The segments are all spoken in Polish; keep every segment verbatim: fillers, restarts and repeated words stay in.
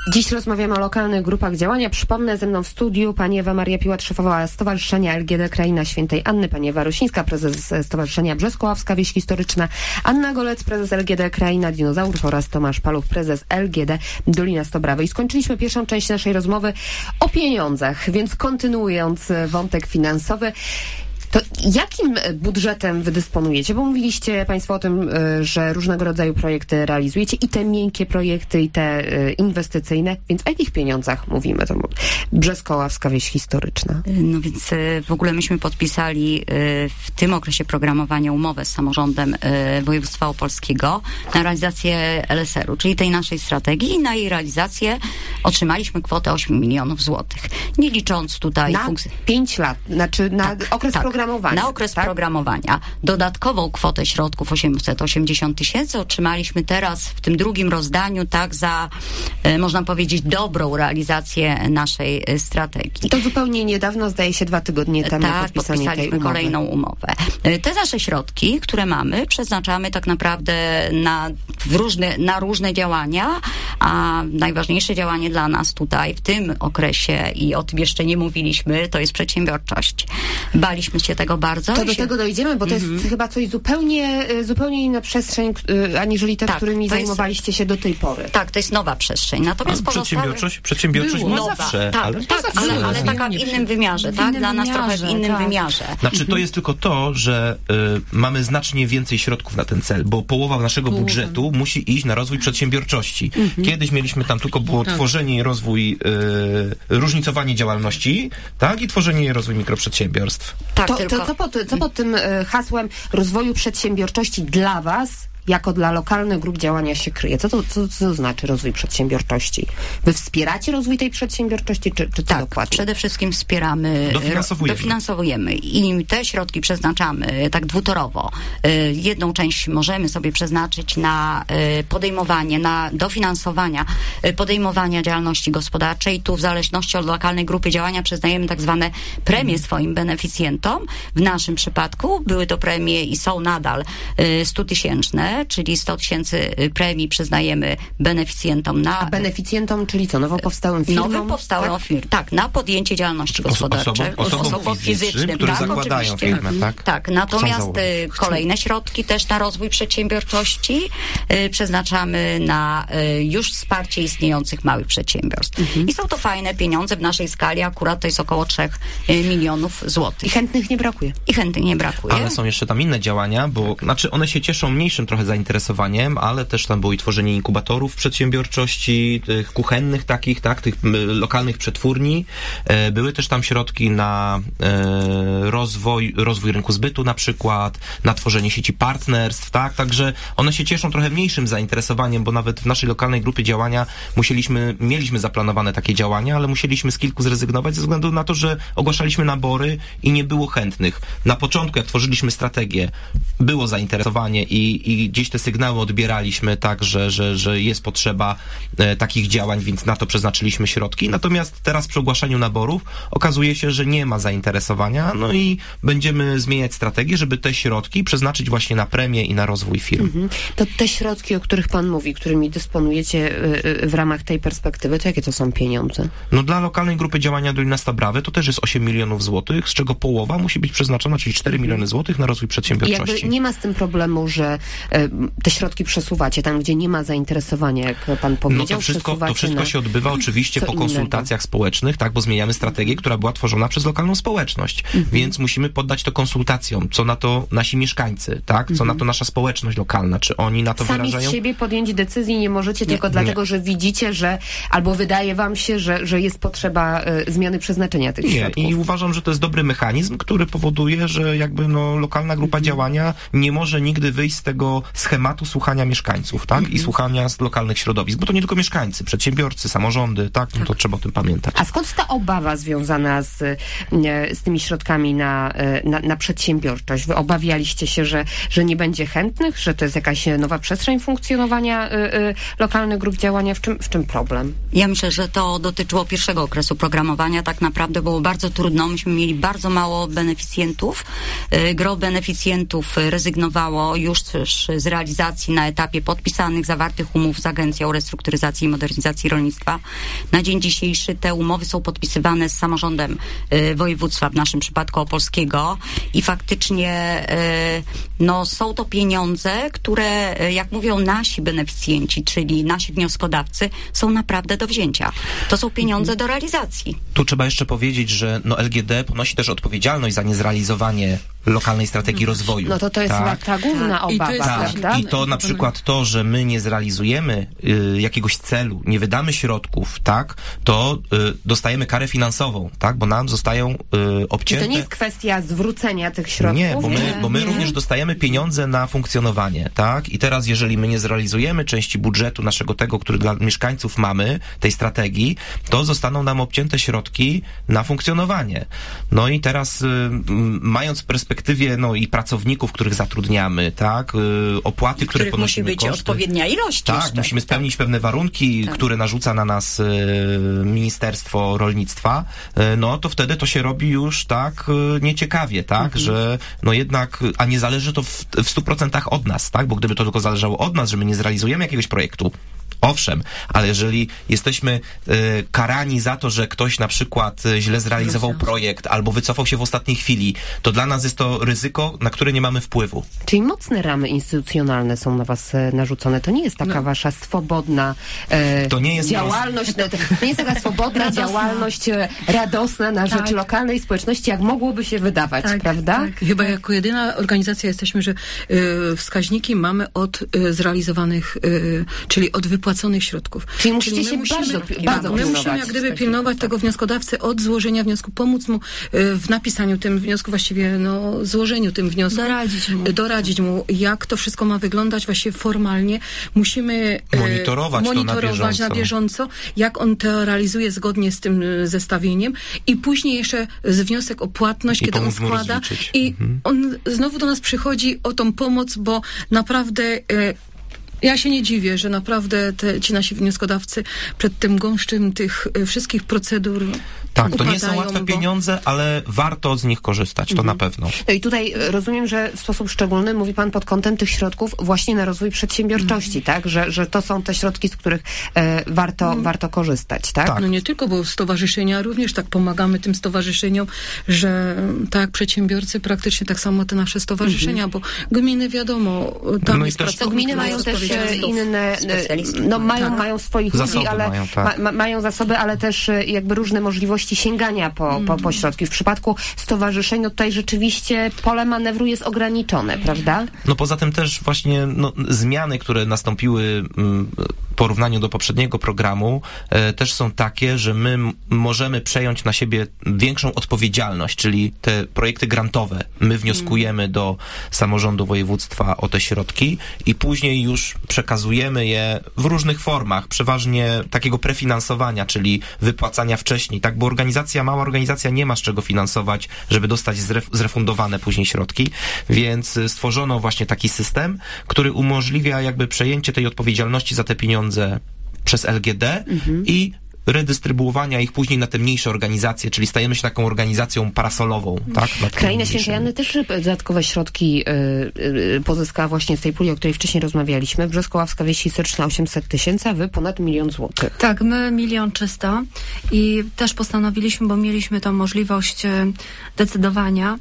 Dziś rozmawiamy o lokalnych grupach działania. Przypomnę, ze mną w studiu pani Ewa Maria Piłat, szefowa Stowarzyszenia L G D Kraina Świętej Anny, pani Ewa Rosińska, prezes Stowarzyszenia Brzesko-Ławska Wieś Historyczna, Anna Golec, prezes L G D Kraina Dinozaurów oraz Tomasz Paluch, prezes L G D Dolina Stobrowa. I skończyliśmy pierwszą część naszej rozmowy o pieniądzach, więc kontynuując wątek finansowy, to jakim budżetem wy dysponujecie? Bo mówiliście państwo o tym, że różnego rodzaju projekty realizujecie, i te miękkie projekty, i te inwestycyjne, więc o jakich pieniądzach mówimy? To Brzesko-Ławska Wieś Historyczna. No więc w ogóle myśmy podpisali w tym okresie programowania umowę z samorządem województwa opolskiego na realizację L S R u, czyli tej naszej strategii, i na jej realizację otrzymaliśmy kwotę osiem milionów złotych. Nie licząc tutaj... Na funkcji... pięć lat, znaczy na tak, okres tak. programowania. Na okres tak? programowania. Dodatkową kwotę środków osiemset osiemdziesiąt tysięcy otrzymaliśmy teraz w tym drugim rozdaniu, tak, za, e, można powiedzieć, dobrą realizację naszej e, strategii. To zupełnie niedawno, zdaje się dwa tygodnie temu, tak, podpisanie podpisaliśmy tej umowy. kolejną umowę. E, te nasze środki, które mamy, przeznaczamy tak naprawdę na, w różne, na różne działania, a najważniejsze działanie dla nas tutaj w tym okresie, i o tym jeszcze nie mówiliśmy, to jest przedsiębiorczość. Baliśmy się tego bardzo. To do się... tego dojdziemy, bo to mm-hmm. jest chyba coś zupełnie, zupełnie inna przestrzeń, aniżeli te, tak, którymi zajmowaliście jest... się do tej pory. Tak, to jest nowa przestrzeń. Natomiast pozostałe... Przedsiębiorczość, przedsiębiorczość była nowa, zawsze. Tak, ale, tak, ale, ale, ale taka w innym wymiarze, tak? Dla nas trochę w innym tak. wymiarze. Znaczy, to jest tylko to, że y, mamy znacznie więcej środków na ten cel, bo połowa naszego Połowa. budżetu musi iść na rozwój przedsiębiorczości. Mm-hmm. Kiedyś mieliśmy tam tylko było tak. tworzenie i rozwój, y, różnicowanie działalności, tak? I tworzenie i rozwój mikroprzedsiębiorstw. Tak, to, tylko... to co pod, co pod tym hasłem rozwoju przedsiębiorczości dla was, jako dla lokalnych grup działania, się kryje? Co to, co, co to znaczy rozwój przedsiębiorczości? Wy wspieracie rozwój tej przedsiębiorczości, czy, czy co tak, dokładnie? przede wszystkim wspieramy, dofinansowujemy. dofinansowujemy i te środki przeznaczamy tak dwutorowo. Jedną część możemy sobie przeznaczyć na podejmowanie, na dofinansowania podejmowania działalności gospodarczej. Tu w zależności od lokalnej grupy działania przyznajemy tak zwane premie swoim beneficjentom. W naszym przypadku były to premie i są nadal stutysięczne, czyli sto tysięcy premii przyznajemy beneficjentom na... A beneficjentom, czyli co? Nowo powstałym firmom? Nowym powstałym tak? firm. Tak, na podjęcie działalności gospodarczej. Osobom, osobom, osobom fizycznym, które tak, zakładają oczywiście. firmę, tak? Tak, natomiast kolejne środki też na rozwój przedsiębiorczości y, przeznaczamy na y, już wsparcie istniejących małych przedsiębiorstw. Mhm. I są to fajne pieniądze w naszej skali, akurat to jest około trzech milionów złotych. I chętnych nie brakuje. I chętnych nie brakuje. Ale są jeszcze tam inne działania, bo znaczy one się cieszą mniejszym trochę zainteresowaniem, ale też tam było i tworzenie inkubatorów przedsiębiorczości, tych kuchennych takich, tak, tych lokalnych przetwórni. E, były też tam środki na e, rozwój, rozwój rynku zbytu na przykład, na tworzenie sieci partnerstw, tak, także one się cieszą trochę mniejszym zainteresowaniem, bo nawet w naszej lokalnej grupie działania musieliśmy, mieliśmy zaplanowane takie działania, ale musieliśmy z kilku zrezygnować ze względu na to, że ogłaszaliśmy nabory i nie było chętnych. Na początku, jak tworzyliśmy strategię, było zainteresowanie i, i gdzieś te sygnały odbieraliśmy tak, że, że, że jest potrzeba e, takich działań, więc na to przeznaczyliśmy środki. Natomiast teraz przy ogłaszaniu naborów okazuje się, że nie ma zainteresowania, no i będziemy zmieniać strategię, żeby te środki przeznaczyć właśnie na premię i na rozwój firm. Mhm. To te środki, o których pan mówi, którymi dysponujecie y, y, w ramach tej perspektywy, to jakie to są pieniądze? No dla lokalnej grupy działania Dolina Stabrawy to też jest osiem milionów złotych, z czego połowa musi być przeznaczona, czyli cztery miliony złotych na rozwój przedsiębiorczości. I jakby nie ma z tym problemu, że te środki przesuwacie tam, gdzie nie ma zainteresowania, jak pan powiedział. No to wszystko, to wszystko na... się odbywa oczywiście po konsultacjach innego. społecznych, tak, bo zmieniamy strategię, która była tworzona przez lokalną społeczność, mhm. więc musimy poddać to konsultacjom, co na to nasi mieszkańcy, tak, co mhm. na to nasza społeczność lokalna, czy oni na to Sami wyrażają... Sami z siebie podjąć decyzji nie możecie nie, tylko nie. dlatego, że widzicie, że albo wydaje wam się, że, że jest potrzeba y, zmiany przeznaczenia tych nie. środków. I uważam, że to jest dobry mechanizm, który powoduje, że jakby no lokalna grupa mhm. działania nie może nigdy wyjść z tego schematu słuchania mieszkańców, tak? Mm-hmm. I słuchania z lokalnych środowisk, bo to nie tylko mieszkańcy, przedsiębiorcy, samorządy, tak? No tak. To trzeba o tym pamiętać. A skąd ta obawa związana z, z tymi środkami na, na, na przedsiębiorczość? Wy obawialiście się, że, że nie będzie chętnych, że to jest jakaś nowa przestrzeń funkcjonowania y, y, lokalnych grup działania? W czym, w czym problem? Ja myślę, że to dotyczyło pierwszego okresu programowania. Tak naprawdę było bardzo trudno. Myśmy mieli bardzo mało beneficjentów. Gro beneficjentów rezygnowało już z z realizacji na etapie podpisanych, zawartych umów z Agencją Restrukturyzacji i Modernizacji Rolnictwa. Na dzień dzisiejszy te umowy są podpisywane z samorządem y, województwa, w naszym przypadku opolskiego, i faktycznie y, no, są to pieniądze, które, y, jak mówią nasi beneficjenci, czyli nasi wnioskodawcy, są naprawdę do wzięcia. To są pieniądze do realizacji. Tu trzeba jeszcze powiedzieć, że no, L G D ponosi też odpowiedzialność za niezrealizowanie lokalnej strategii rozwoju. No to to jest tak? ta główna I to obawa, jest prawda? Tak. I to na przykład to, że my nie zrealizujemy y, jakiegoś celu, nie wydamy środków, tak, to y, dostajemy karę finansową, tak, bo nam zostają y, obcięte... Czy to nie jest kwestia zwrócenia tych środków? Nie, bo my, Nie, bo my nie. również dostajemy pieniądze na funkcjonowanie, tak? I teraz, jeżeli my nie zrealizujemy części budżetu naszego tego, który dla mieszkańców mamy, tej strategii, to zostaną nam obcięte środki na funkcjonowanie. No i teraz, y, mając w perspektywie, no i pracowników, których zatrudniamy, tak? Y, opłaty, które Których musi ponosimy, być koszty. odpowiednia ilość. Tak, jeszcze. musimy spełnić pewne warunki, Tak. które narzuca na nas y, Ministerstwo Rolnictwa, y, no to wtedy to się robi już tak y, nieciekawie, tak, Mhm. że no jednak, a nie zależy to w, w stu procentach od nas, tak, bo gdyby to tylko zależało od nas, że my nie zrealizujemy jakiegoś projektu, owszem, ale jeżeli jesteśmy y, karani za to, że ktoś na przykład y, źle zrealizował projekt albo wycofał się w ostatniej chwili, to dla nas jest to ryzyko, na które nie mamy wpływu. Czyli mocne ramy instytucjonalne są na was e, narzucone. To nie jest taka No. wasza swobodna e, To nie jest działalność, no, to nie jest taka swobodna Radosna. działalność e, radosna na rzecz Tak. lokalnej społeczności, jak mogłoby się wydawać, prawda? Tak. Chyba jako jedyna organizacja jesteśmy, że y, wskaźniki mamy od y, zrealizowanych, y, czyli od wypłaconych środków. Czyli musicie my się bardzo, tak, bardzo my pilnować musimy jak gdyby takich pilnować spraw. tego wnioskodawcy od złożenia wniosku, pomóc mu y, w napisaniu tym wniosku, właściwie no, złożeniu tym wniosku. Doradzić mu. Y, Doradzić mu, jak to wszystko ma wyglądać właściwie formalnie. Musimy y, Monitorować to na monitorować na bieżąco. bieżąco, jak on to realizuje zgodnie z tym y, zestawieniem, i później jeszcze z wniosek o płatność, I kiedy on pomóc mu składa, rozliczyć. i Mhm. on znowu do nas przychodzi o tą pomoc, bo naprawdę e, ja się nie dziwię, że naprawdę te, ci nasi wnioskodawcy przed tym gąszczem tych e, wszystkich procedur Tak, to nie są upadają, łatwe bo- pieniądze, ale warto z nich korzystać, to na pewno. No i tutaj e, rozumiem, że w sposób szczególny mówi pan pod kątem tych środków właśnie na rozwój przedsiębiorczości, tak? Że, że to są te środki, z których e, warto, warto korzystać, tak? Tak. No nie tylko, bo stowarzyszenia również tak pomagamy tym stowarzyszeniom, że tak jak przedsiębiorcy, praktycznie tak samo te nasze stowarzyszenia, bo gminy wiadomo, tam No i jest też- To pracownik, gminy który mają jest też e, odpowiedzialny. inne, e, specjalistów. no mają, Tak. mają swoich Zasoby ludzi, ale mają, tak. ma, ma, mają zasoby, ale też e, jakby różne możliwości sięgania po, po, po środki. W przypadku stowarzyszeń, no tutaj rzeczywiście pole manewru jest ograniczone, prawda? No poza tym też właśnie no, zmiany, które nastąpiły mm, w porównaniu do poprzedniego programu, e, też są takie, że my m- możemy przejąć na siebie większą odpowiedzialność, czyli te projekty grantowe. My wnioskujemy do samorządu województwa o te środki i później już przekazujemy je w różnych formach, przeważnie takiego prefinansowania, czyli wypłacania wcześniej, tak, bo organizacja, mała organizacja nie ma z czego finansować, żeby dostać zref- zrefundowane później środki, więc y, stworzono właśnie taki system, który umożliwia jakby przejęcie tej odpowiedzialności za te pieniądze przez L G D i redystrybuowania ich później na te mniejsze organizacje, czyli stajemy się taką organizacją parasolową, tak? nad tymi Kraina Świętej mniejszymi. Anny też dodatkowe środki y, y, pozyskała właśnie z tej puli, o której wcześniej rozmawialiśmy. Brzesko-Ławska Wieś Historyczna osiemset tysięcy, a wy ponad milion złotych. Tak, my milion trzysta i też postanowiliśmy, bo mieliśmy tą możliwość e, decydowania,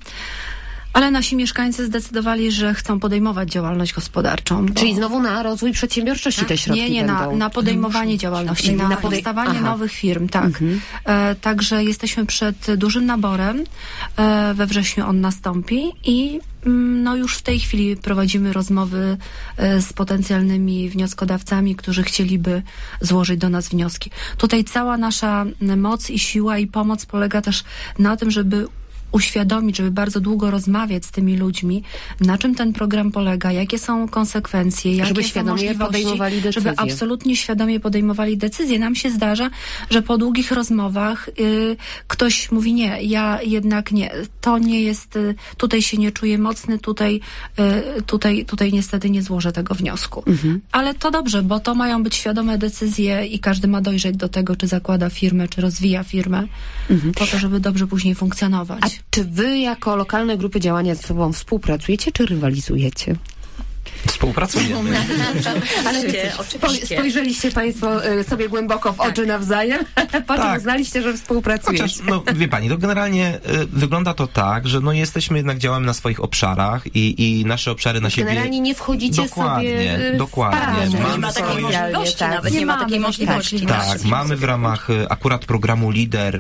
ale nasi mieszkańcy zdecydowali, że chcą podejmować działalność gospodarczą. Bo... Czyli znowu na rozwój przedsiębiorczości te środki Nie, nie, na, będą. na podejmowanie działalności, na, Na podej- powstawanie Aha. nowych firm, tak. E, także jesteśmy przed dużym naborem. E, we wrześniu on nastąpi i mm, no już w tej chwili prowadzimy rozmowy e, z potencjalnymi wnioskodawcami, którzy chcieliby złożyć do nas wnioski. Tutaj cała nasza moc i siła i pomoc polega też na tym, żeby uświadomić, żeby bardzo długo rozmawiać z tymi ludźmi, na czym ten program polega, jakie są konsekwencje, jakie Żeby są świadomie możliwości, podejmowali decyzje. żeby absolutnie świadomie podejmowali decyzje. Nam się zdarza, że po długich rozmowach y, ktoś mówi nie, ja jednak nie, to nie jest, y, tutaj się nie czuję mocny, tutaj, y, tutaj, tutaj niestety nie złożę tego wniosku. Mhm. Ale to dobrze, bo to mają być świadome decyzje i każdy ma dojrzeć do tego, czy zakłada firmę, czy rozwija firmę, po to, żeby dobrze później funkcjonować. A czy wy jako lokalne grupy działania ze sobą współpracujecie, czy rywalizujecie? Współpracujemy. Ale oczywiście. spojrzeliście Państwo y, sobie głęboko w oczy nawzajem, po czym Tak. uznaliście, że współpracujecie. Chociaż, no wie pani, to generalnie y, wygląda to tak, że no jesteśmy jednak działamy na swoich obszarach i, i nasze obszary na siebie... Generalnie nie wchodzicie Dokładnie, sobie y, w dokładnie. parę. Mamy Nie ma takiej swoje- możliwości tak. nawet, nie, Nie ma mamy takiej takiej możliwości. możliwości. Tak, mamy w ramach e, akurat programu LIDER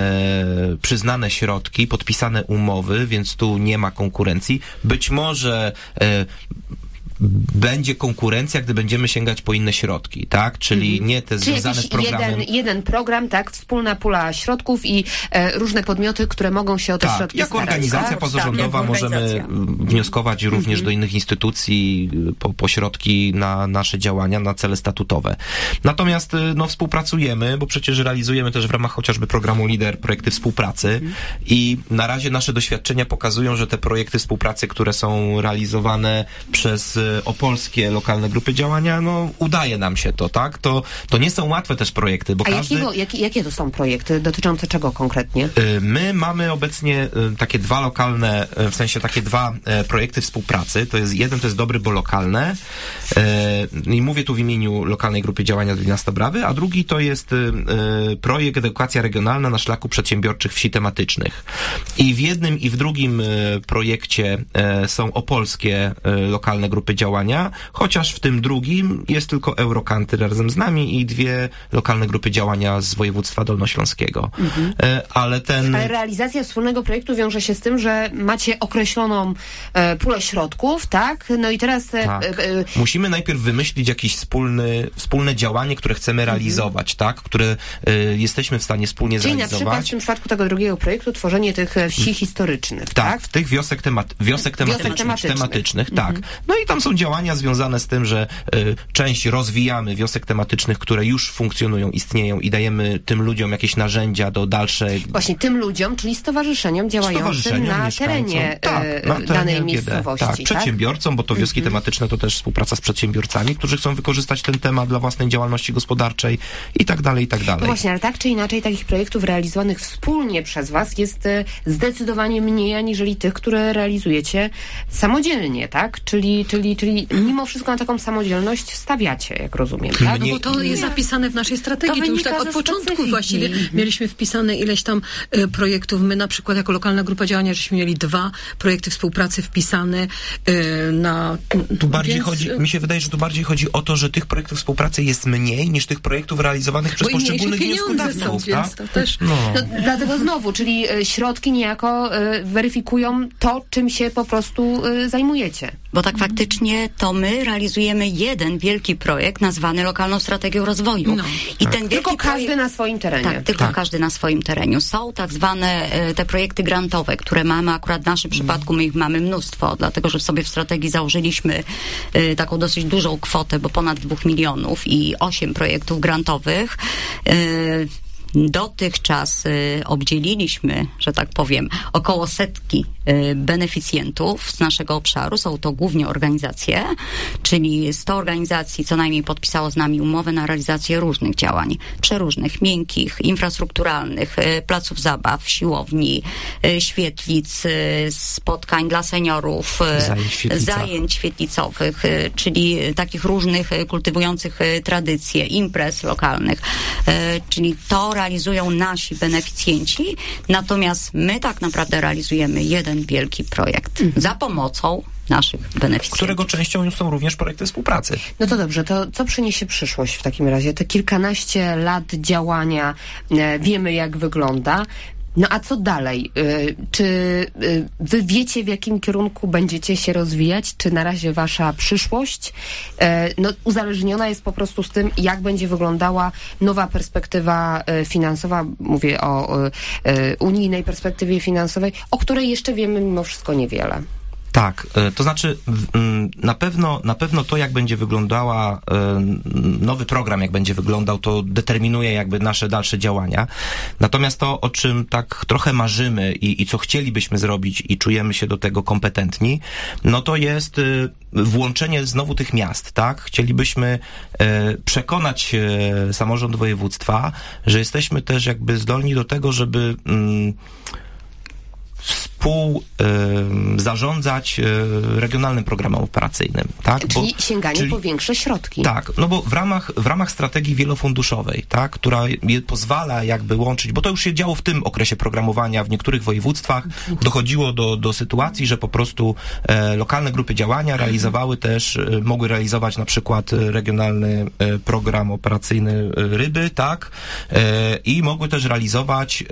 e, przyznane środki, podpisane umowy, więc tu nie ma konkurencji. Być może e, będzie konkurencja, gdy będziemy sięgać po inne środki, tak? Czyli Mhm. nie te Czy związane jakiś z programem. jeden, jeden program, tak, wspólna pula środków i e, różne podmioty, które mogą się o te Tak, środki jako starać, organizacja tak? pozarządowa Tak, jako możemy organizacja. mm, wnioskować również Mhm. do innych instytucji po, po środki na nasze działania, na cele statutowe. Natomiast y, no, współpracujemy, bo przecież realizujemy też w ramach chociażby programu LIDER projekty współpracy Mhm. i na razie nasze doświadczenia pokazują, że te projekty współpracy, które są realizowane przez y, opolskie lokalne grupy działania, no udaje nam się to, tak? To, to nie są łatwe też projekty, bo A każdy... jakiego, jak, jakie to są projekty? Dotyczące czego konkretnie? Y, My mamy obecnie y, takie dwa lokalne, y, w sensie takie dwa y, projekty współpracy. To jest jeden, to jest Dobry, bo lokalne. Y, I mówię tu w imieniu lokalnej grupy działania Dolina Stabrawy, a drugi to jest y, y, projekt Edukacja Regionalna na szlaku przedsiębiorczych wsi tematycznych. I w jednym i w drugim y, projekcie y, są opolskie y, lokalne grupy działania, chociaż w tym drugim jest tylko Eurokanty razem z nami i dwie lokalne grupy działania z województwa dolnośląskiego. Y, Ale ten... Ale realizacja wspólnego projektu wiąże się z tym, że macie określoną e, pulę środków, tak? No i teraz... E, Tak. e, e, Musimy najpierw wymyślić jakieś wspólny, wspólne działanie, które chcemy realizować, tak? Które y, jesteśmy w stanie wspólnie czyli na przykład w zrealizować. tym przypadku tego drugiego projektu tworzenie tych e, wsi historycznych, tak? Tak, w tych wiosek, temat, wiosek tematycznych, tematycznych. tematycznych tak. No i tam są działania związane z tym, że y, część rozwijamy wiosek tematycznych, które już funkcjonują, istnieją i dajemy tym ludziom jakieś narzędzia do dalszej... Właśnie tym ludziom, czyli stowarzyszeniom działającym stowarzyszeniom, na mieszkańcom. terenie, tak, e, na terenie danej L G D. miejscowości, Tak, tak? przedsiębiorcom, bo to wioski tematyczne to też współpraca z przedsiębiorcami, którzy chcą wykorzystać ten temat dla własnej działalności gospodarczej i tak dalej, i tak No dalej. właśnie, ale tak czy inaczej takich projektów realizowanych wspólnie przez Was jest e, zdecydowanie mniej, aniżeli tych, które realizujecie samodzielnie, tak? Czyli, czyli, czyli mimo wszystko na taką samodzielność stawiacie, jak rozumiem, tak? No Nie- bo to jest zapisane w naszej strategii. To To już wynika tak od ze początku specyfiki. właściwie mieliśmy wpisane ileś tam e, projektów. My na przykład jako lokalna grupa działania żeśmy mieli dwa projekty współpracy wpisane e, na... Tu bardziej więc, chodzi, e, mi się wydaje, że tu bardziej chodzi o to, że tych projektów współpracy jest mniej niż tych projektów realizowanych przez bo i mniejsze poszczególnych pieniądze są, wnioskodawców, więc tak? to też... No. No, dlatego znowu, czyli e, środki niejako e, weryfikują to, czym się po prostu e, zajmujecie. Bo tak faktycznie to my realizujemy jeden wielki projekt nazwany Lokalną Strategią Rozwoju. No. I ten wielki Tylko każdy projekt, na swoim terenie. tak, tylko Tak. każdy na swoim tereniu. Są tak zwane e, te projekty grantowe, które mamy akurat w naszym przypadku, my ich mamy mnóstwo, dlatego że sobie w strategii założyliśmy e, taką dosyć dużą kwotę, bo ponad dwóch milionów i osiem projektów grantowych. E, Dotychczas y, obdzieliliśmy, że tak powiem, około setki y, beneficjentów z naszego obszaru. Są to głównie organizacje, czyli sto organizacji co najmniej podpisało z nami umowę na realizację różnych działań, przeróżnych, miękkich, infrastrukturalnych, y, placów zabaw, siłowni, y, świetlic, y, spotkań dla seniorów, y, Zajęć w świetlicach. zajęć świetlicowych, y, czyli y, takich różnych y, kultywujących y, tradycje, imprez lokalnych, y, czyli to realizują nasi beneficjenci, natomiast my tak naprawdę realizujemy jeden wielki projekt za pomocą naszych beneficjentów. Którego częścią są również projekty współpracy. No to dobrze, to co przyniesie przyszłość w takim razie? Te kilkanaście lat działania, e, wiemy jak wygląda. No a co dalej? Y, Czy y, wy wiecie, w jakim kierunku będziecie się rozwijać? Czy na razie wasza przyszłość y, no, uzależniona jest po prostu z tym, jak będzie wyglądała nowa perspektywa y, finansowa? Mówię o y, y, unijnej perspektywie finansowej, o której jeszcze wiemy mimo wszystko niewiele. Tak, e, to znaczy w- m, na pewno, na pewno to, jak będzie wyglądała e, nowy program, jak będzie wyglądał, to determinuje jakby nasze dalsze działania. Natomiast to, o czym tak trochę marzymy i, i co chcielibyśmy zrobić i czujemy się do tego kompetentni, no to jest e, włączenie znowu tych miast, tak? Chcielibyśmy e, przekonać e, samorząd województwa, że jesteśmy też jakby zdolni do tego, żeby mm, współzarządzać regionalnym programem operacyjnym. Tak? Czyli Bo, sięganie czyli, po większe środki. Tak, no bo w ramach, w ramach strategii wielofunduszowej, tak, która je pozwala jakby łączyć, bo to już się działo w tym okresie programowania w niektórych województwach, dochodziło do, do sytuacji, że po prostu e, lokalne grupy działania realizowały też, e, mogły realizować na przykład regionalny e, program operacyjny e, ryby, tak, e, i mogły też realizować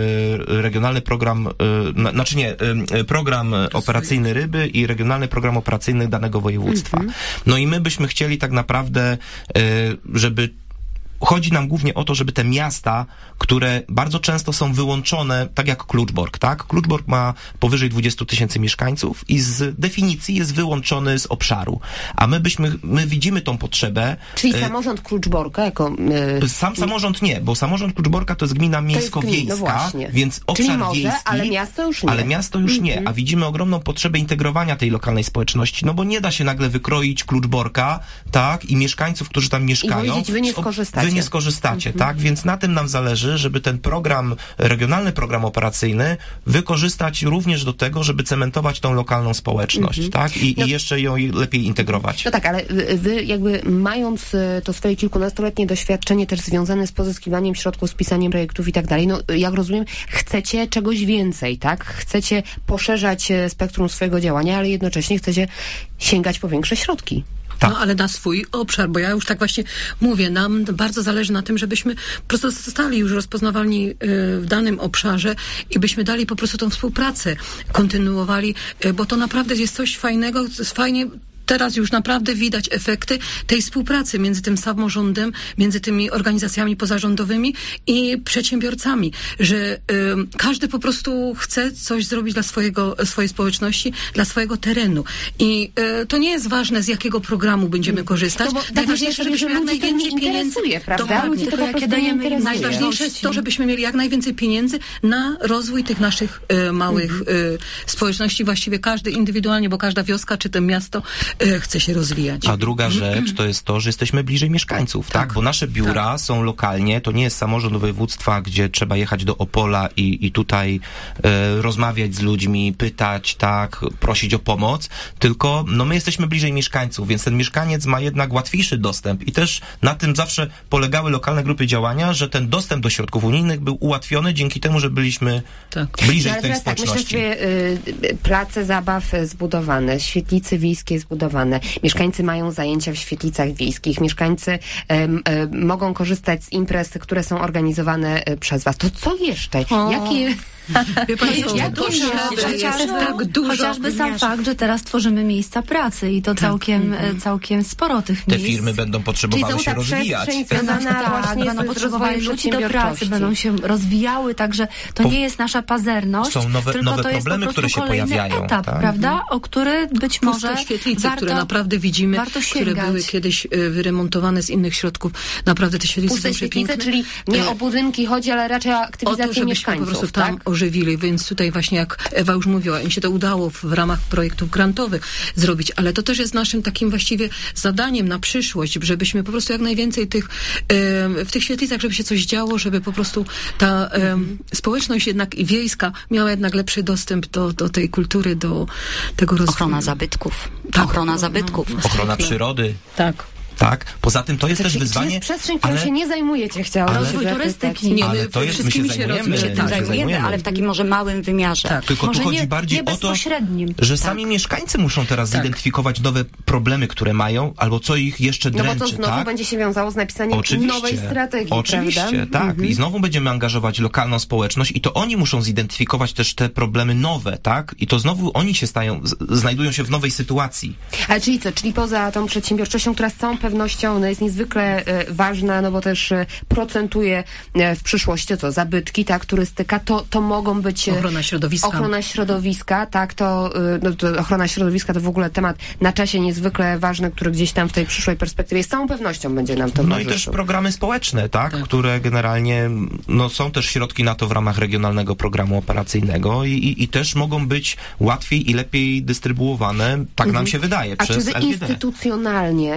e, regionalny program, e, na, znaczy nie, e, program operacyjny ryby i regionalny program operacyjny danego województwa. Mm-hmm. No i my byśmy chcieli tak naprawdę, e, żeby chodzi nam głównie o to, żeby te miasta, które bardzo często są wyłączone, tak jak Kluczbork, tak? Kluczbork ma powyżej dwadzieścia tysięcy mieszkańców i z definicji jest wyłączony z obszaru. A my byśmy, my widzimy tą potrzebę. Czyli y, samorząd Kluczborka jako... Y, sam samorząd nie, bo samorząd Kluczborka to jest gmina miejsko-wiejska, no więc obszar Czyli może, wiejski, ale miasto już nie. Ale miasto już nie, mm-hmm. a widzimy ogromną potrzebę integrowania tej lokalnej społeczności, no bo nie da się nagle wykroić Kluczborka, tak? I mieszkańców, którzy tam mieszkają. I powiedzieć, wy nie skorzystacie. Wy nie skorzystacie, mm-hmm. tak? Więc na tym nam zależy, żeby ten program, regionalny program operacyjny wykorzystać również do tego, żeby cementować tą lokalną społeczność, mm-hmm. tak? I, no, I jeszcze ją lepiej integrować. No tak, ale wy jakby mając to swoje kilkunastoletnie doświadczenie też związane z pozyskiwaniem środków, z pisaniem projektów i tak dalej, no jak rozumiem, chcecie czegoś więcej, tak? Chcecie poszerzać spektrum swojego działania, ale jednocześnie chcecie sięgać po większe środki. Tak. No ale na swój obszar, bo ja już tak właśnie mówię, nam bardzo zależy na tym, żebyśmy po prostu zostali już rozpoznawalni w danym obszarze i byśmy dali po prostu tą współpracę, kontynuowali, bo to naprawdę jest coś fajnego, fajnie. Teraz już naprawdę widać efekty tej współpracy między tym samorządem, między tymi organizacjami pozarządowymi i przedsiębiorcami, że y, każdy po prostu chce coś zrobić dla swojego, swojej społeczności, dla swojego terenu. I y, to nie jest ważne, z jakiego programu będziemy korzystać. No najważniejsze, żebyśmy jak najwięcej pieniędzy, prawda? Ludzi to jakie dajemy najważniejsze jest to, żebyśmy mieli jak najwięcej pieniędzy na rozwój tych naszych y, małych mm. y, społeczności. Właściwie każdy indywidualnie, bo każda wioska czy to miasto chce się rozwijać. A druga rzecz to jest to, że jesteśmy bliżej mieszkańców, tak? tak? Bo nasze biura tak. są lokalnie, to nie jest samorząd województwa, gdzie trzeba jechać do Opola i, i tutaj e, rozmawiać z ludźmi, pytać, tak, prosić o pomoc, tylko no my jesteśmy bliżej mieszkańców, więc ten mieszkaniec ma jednak łatwiejszy dostęp i też na tym zawsze polegały lokalne grupy działania, że ten dostęp do środków unijnych był ułatwiony dzięki temu, że byliśmy tak. bliżej no, tej tak, społeczności. Myślę sobie, y, place zabaw zbudowane, świetlice wiejskie zbudowane, mieszkańcy mają zajęcia w świetlicach wiejskich, mieszkańcy y, y, mogą korzystać z imprez, które są organizowane y, przez was. To co jeszcze? O. Jakie... Wie pani, co, jak to chociażby, tak dużo chociażby sam fakt, że teraz tworzymy miejsca pracy i to tak. całkiem, mm. całkiem sporo tych Te miejsc. Te firmy będą potrzebowały Czyli się rozwijać. Tak, będą potrzebowały ludzi do pracy, będą się rozwijały, także to po, nie jest nasza pazerność, są nowe, tylko nowe to jest problemy, po które się kolejny pojawiają. etap, tak? prawda? O który być może Puste świetlice, warto, które naprawdę widzimy, które były kiedyś wyremontowane z innych środków. Naprawdę te świetlice Puste są przepiękne. Czyli nie o budynki chodzi, ale raczej o aktywizację o to, żebyśmy mieszkańców, po prostu tam tak? ożywili, więc tutaj właśnie jak Ewa już mówiła, im się to udało w, w ramach projektów grantowych zrobić, ale to też jest naszym takim właściwie zadaniem na przyszłość, żebyśmy po prostu jak najwięcej tych, e, w tych świetlicach, żeby się coś działo, żeby po prostu ta e, społeczność jednak i wiejska miała jednak lepszy dostęp do, do tej kultury, do tego rozwoju. Ochrona zabytków. Tak, ochrona no, zabytków. no, ochrona przyrody. Tak. Tak, poza tym to jest to też czy, wyzwanie. Czy jest przestrzeń, którą ale, się nie zajmujecie, chciałam rozwój turystyki. Nie, ale my to jest, my się zajmujemy, się my tak, się zajmujemy, zajmujemy, ale w takim może małym wymiarze. Tak. Tylko może tu chodzi nie, bardziej nie o to, że tak. sami mieszkańcy muszą teraz tak. zidentyfikować nowe problemy, które mają, albo co ich jeszcze dręczy, no bo to znowu tak? będzie się wiązało z napisaniem Oczywiście. nowej strategii, Oczywiście, prawda? tak. Mhm. I znowu będziemy angażować lokalną społeczność i to oni muszą zidentyfikować też te problemy nowe, tak? I to znowu oni się stają, z, znajdują się w nowej sytuacji. Ale czyli co? Czyli poza tą przedsiębiorczością, która z całą pewnością no, jest niezwykle e, ważna, no bo też e, procentuje e, w przyszłości, co? Zabytki, tak? Turystyka, to, to mogą być... E, ochrona środowiska. Ochrona środowiska, tak? To, e, no, to ochrona środowiska to w ogóle temat na czasie niezwykle ważny, który gdzieś tam w tej przyszłej perspektywie z całą pewnością będzie nam to No towarzyszył. i też programy społeczne, tak? tak? Które generalnie, no są też środki na to w ramach regionalnego programu operacyjnego i, i, i też mogą być łatwiej i lepiej dystrybuowane, tak mhm. nam się wydaje, A przez czy wy L G D. instytucjonalnie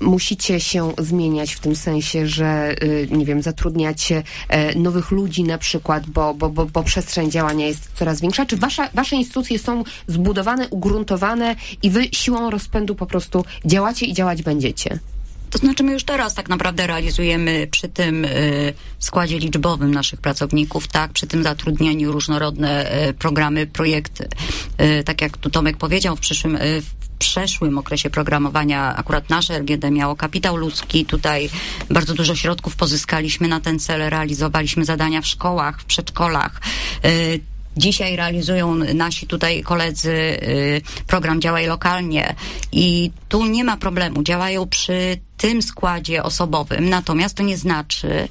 musicie się zmieniać w tym sensie, że y, nie wiem, zatrudniacie e, nowych ludzi na przykład, bo, bo, bo, bo przestrzeń działania jest coraz większa? Czy wasza, wasze instytucje są zbudowane, ugruntowane i wy siłą rozpędu po prostu działacie i działać będziecie? To znaczy my już teraz tak naprawdę realizujemy przy tym y, składzie liczbowym naszych pracowników, tak, przy tym zatrudnieniu różnorodne y, programy, projekty. Y, tak jak tu Tomek powiedział, w przyszłym y, w przeszłym okresie programowania akurat nasze L G D miało kapitał ludzki. Tutaj bardzo dużo środków pozyskaliśmy na ten cel, realizowaliśmy zadania w szkołach, w przedszkolach. Y, Dzisiaj realizują nasi tutaj koledzy y, program Działaj Lokalnie i tu nie ma problemu. Działają przy tym składzie osobowym, natomiast to nie znaczy,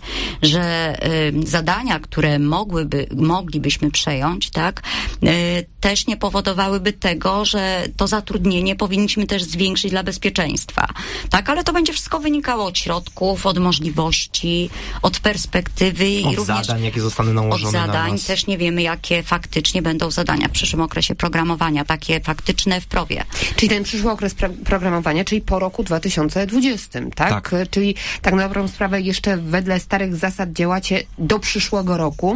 że y, zadania, które mogłyby, moglibyśmy przejąć, tak, y, też nie powodowałyby tego, że to zatrudnienie powinniśmy też zwiększyć dla bezpieczeństwa. Tak, ale to będzie wszystko wynikało od środków, od możliwości, od perspektywy i Od również zadań, jakie zostaną nałożone od zadań. na nas. Też nie wiemy, jakie faktycznie będą zadania w przyszłym okresie programowania, takie faktyczne w prowie. Czyli ten przyszły okres pro- programowania, czyli po roku dwa tysiące dwudziestym, tak? Tak. Czyli tak na dobrą sprawę jeszcze wedle starych zasad działacie do przyszłego roku.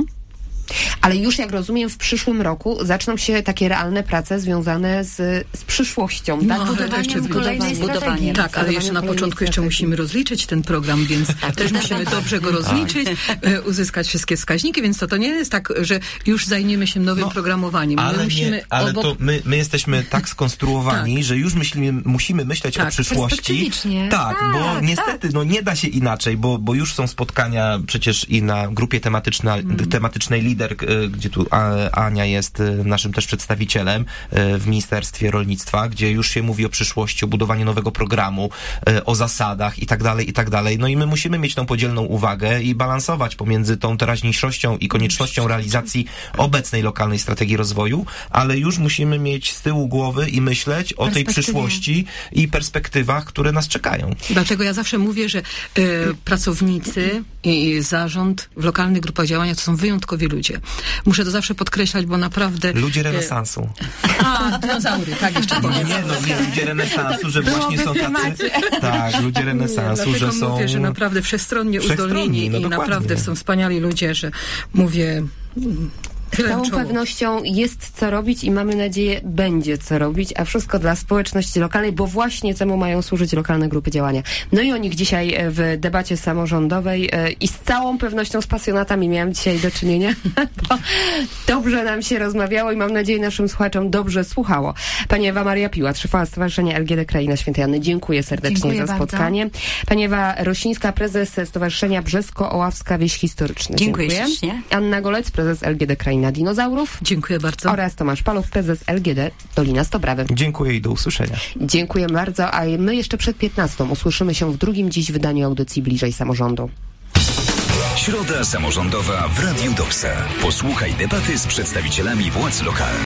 Ale już, jak rozumiem, w przyszłym roku zaczną się takie realne prace związane z, z przyszłością, No, tak? ale to Budowaniem jeszcze kolejnej budowaniem. strategii. Tak, ale jeszcze na Budowaniem początku kolejnej jeszcze strategii. musimy rozliczyć ten program, więc też musimy dobrze go rozliczyć, e, uzyskać wszystkie wskaźniki, więc to, to nie jest tak, że już zajmiemy się nowym No, programowaniem. My Ale, musimy nie, ale obok... to my, my jesteśmy tak skonstruowani, Tak. że już myślimy, musimy myśleć Tak, o przyszłości. perspektywicznie. Tak, bo Tak, niestety no, nie da się inaczej, bo, bo już są spotkania przecież i na grupie tematyczna, Mm. tematycznej Lider, y, gdzie tu A- Ania jest y, naszym też przedstawicielem y, w Ministerstwie Rolnictwa, gdzie już się mówi o przyszłości, o budowaniu nowego programu, y, o zasadach i tak dalej, i tak dalej. No i my musimy mieć tą podzielną uwagę i balansować pomiędzy tą teraźniejszością i koniecznością realizacji obecnej lokalnej strategii rozwoju, ale już musimy mieć z tyłu głowy i myśleć o tej Perspektywie. przyszłości i perspektywach, które nas czekają. Dlatego ja zawsze mówię, że e, pracownicy i zarząd w lokalnych grupach działania to są wyjątkowi ludzie. Muszę to zawsze podkreślać, bo naprawdę... Ludzie renesansu. A, dinozaury, tak jeszcze Nie, powiem. no nie ludzie renesansu, że właśnie są tacy... Tak, ludzie renesansu, Dlatego że są... mówię, że naprawdę wszechstronnie wszechstronni, uzdolnieni no i dokładnie. naprawdę są wspaniali ludzie, że mówię... mm, Z Tyle całą czoło. pewnością jest co robić i mamy nadzieję będzie co robić, a wszystko dla społeczności lokalnej, bo właśnie temu mają służyć lokalne grupy działania. No i o nich dzisiaj e, w debacie samorządowej e, i z całą pewnością z pasjonatami miałam dzisiaj do czynienia. To dobrze nam się rozmawiało i mam nadzieję naszym słuchaczom dobrze słuchało. Pani Ewa Maria Piłat, szefowa Stowarzyszenia L G D Kraina Świętej Anny. Dziękuję serdecznie Dziękuję za bardzo. spotkanie. Pani Ewa Rosińska, prezes Stowarzyszenia Brzesko-Oławska Wieś Historyczna. Dziękuję ślicznie. Anna Golec, prezes L G D Kraina Dinozaurów. Dziękuję bardzo. Oraz Tomasz Paluch, prezes L G D Dolina Stobrawy. Dziękuję i do usłyszenia. Dziękuję bardzo, a my jeszcze przed piętnastą usłyszymy się w drugim dziś wydaniu audycji Bliżej Samorządu. Środa samorządowa w Radiu Doksa. Posłuchaj debaty z przedstawicielami władz lokalnych.